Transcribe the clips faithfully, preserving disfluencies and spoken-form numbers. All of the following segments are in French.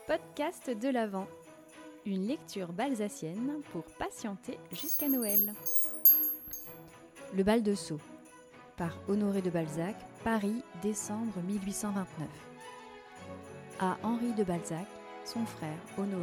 Podcast de l'Avent, une lecture balsacienne pour patienter jusqu'à Noël. Le bal de Sceaux, par Honoré de Balzac, Paris, décembre mille huit cent vingt-neuf. À Henri de Balzac, son frère Honoré.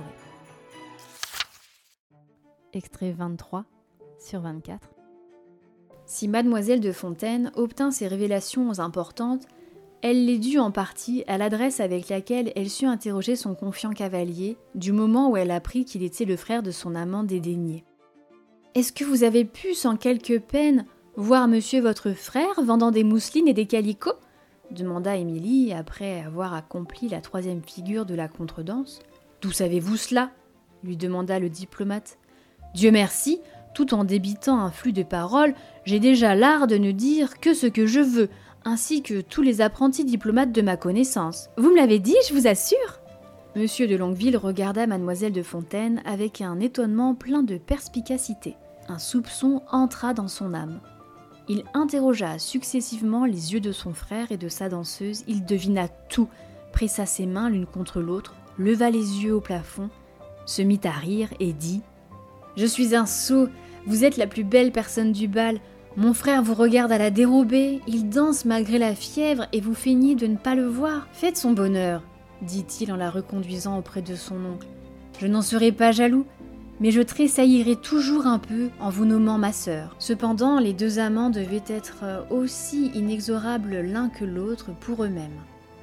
Extrait vingt-trois sur vingt-quatre. Si Mademoiselle de Fontaine obtint ces révélations importantes, elle les dut en partie à l'adresse avec laquelle elle sut interroger son confiant cavalier du moment où elle apprit qu'il était le frère de son amant dédaigné. « Est-ce que vous avez pu, sans quelque peine, voir monsieur votre frère vendant des mousselines et des calicots ?» demanda Émilie après avoir accompli la troisième figure de la contredanse. « D'où savez-vous cela ?» lui demanda le diplomate. « Dieu merci, tout en débitant un flux de paroles, j'ai déjà l'art de ne dire que ce que je veux, ainsi que tous les apprentis diplomates de ma connaissance. Vous me l'avez dit, je vous assure !» Monsieur de Longueville regarda Mademoiselle de Fontaine avec un étonnement plein de perspicacité. Un soupçon entra dans son âme. Il interrogea successivement les yeux de son frère et de sa danseuse, il devina tout, pressa ses mains l'une contre l'autre, leva les yeux au plafond, se mit à rire et dit « Je suis un sot, vous êtes la plus belle personne du bal. Mon frère vous regarde à la dérobée, il danse malgré la fièvre et vous feignez de ne pas le voir. Faites son bonheur, dit-il en la reconduisant auprès de son oncle. Je n'en serai pas jaloux, mais je tressaillirai toujours un peu en vous nommant ma sœur. Cependant, les deux amants devaient être aussi inexorables l'un que l'autre pour eux-mêmes.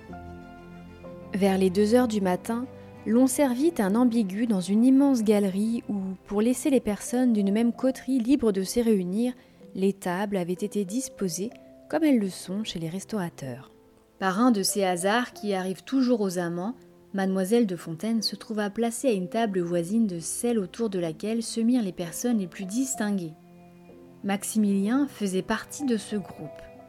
Vers les deux heures du matin, l'on servit un ambigu dans une immense galerie où, pour laisser les personnes d'une même coterie libres de se réunir, les tables avaient été disposées comme elles le sont chez les restaurateurs. Par un de ces hasards qui arrivent toujours aux amants, Mademoiselle de Fontaine se trouva placée à une table voisine de celle autour de laquelle se mirent les personnes les plus distinguées. Maximilien faisait partie de ce groupe.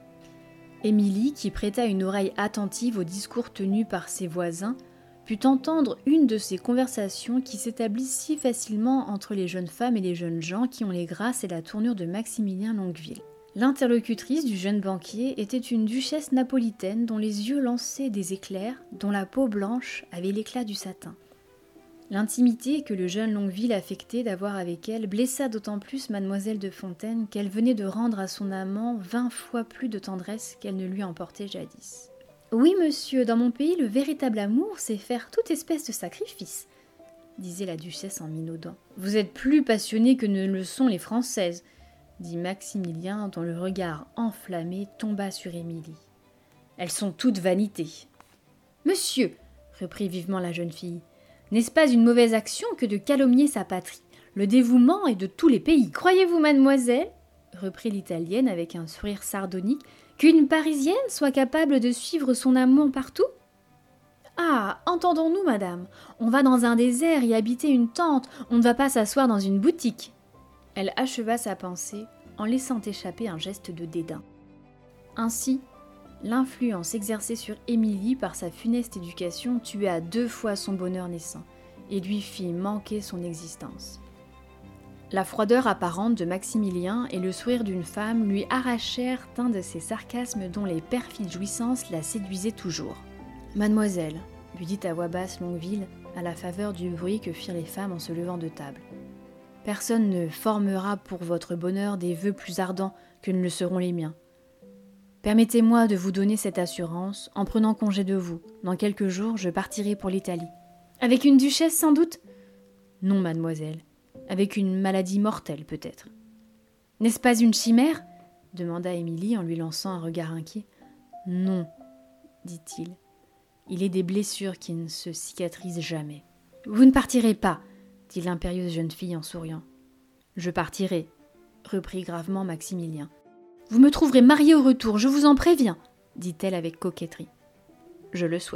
Émilie, qui prêta une oreille attentive aux discours tenus par ses voisins, put entendre une de ces conversations qui s'établissent si facilement entre les jeunes femmes et les jeunes gens qui ont les grâces et la tournure de Maximilien Longueville. L'interlocutrice du jeune banquier était une duchesse napolitaine dont les yeux lançaient des éclairs, dont la peau blanche avait l'éclat du satin. L'intimité que le jeune Longueville affectait d'avoir avec elle blessa d'autant plus Mademoiselle de Fontaine qu'elle venait de rendre à son amant vingt fois plus de tendresse qu'elle ne lui emportait jadis. « Oui, monsieur, dans mon pays, le véritable amour, c'est faire toute espèce de sacrifice, » disait la duchesse en minaudant. « Vous êtes plus passionné que ne le sont les Françaises, » dit Maximilien, dont le regard enflammé tomba sur Émilie. « Elles sont toutes vanité. »« Monsieur, » reprit vivement la jeune fille, « n'est-ce pas une mauvaise action que de calomnier sa patrie? Le dévouement est de tous les pays. Croyez-vous, mademoiselle, » reprit l'italienne avec un sourire sardonique, qu'une Parisienne soit capable de suivre son amour partout ? Ah, entendons-nous, madame, on va dans un désert y habiter une tente, on ne va pas s'asseoir dans une boutique. Elle acheva sa pensée en laissant échapper un geste de dédain. Ainsi, l'influence exercée sur Émilie par sa funeste éducation tua deux fois son bonheur naissant et lui fit manquer son existence. La froideur apparente de Maximilien et le sourire d'une femme lui arrachèrent un de ces sarcasmes dont les perfides jouissances la séduisaient toujours. « Mademoiselle, » lui dit à voix basse Longueville, à la faveur du bruit que firent les femmes en se levant de table. « Personne ne formera pour votre bonheur des vœux plus ardents que ne le seront les miens. Permettez-moi de vous donner cette assurance en prenant congé de vous. Dans quelques jours, je partirai pour l'Italie. »« Avec une duchesse, sans doute ?»« Non, mademoiselle. Avec une maladie mortelle, peut-être. »« N'est-ce pas une chimère ?» demanda Émilie en lui lançant un regard inquiet. « Non, dit-il. Il est des blessures qui ne se cicatrisent jamais. »« Vous ne partirez pas, dit l'impérieuse jeune fille en souriant. »« Je partirai, reprit gravement Maximilien. »« Vous me trouverez mariée au retour, je vous en préviens, dit-elle avec coquetterie. »« Je le souhaite. »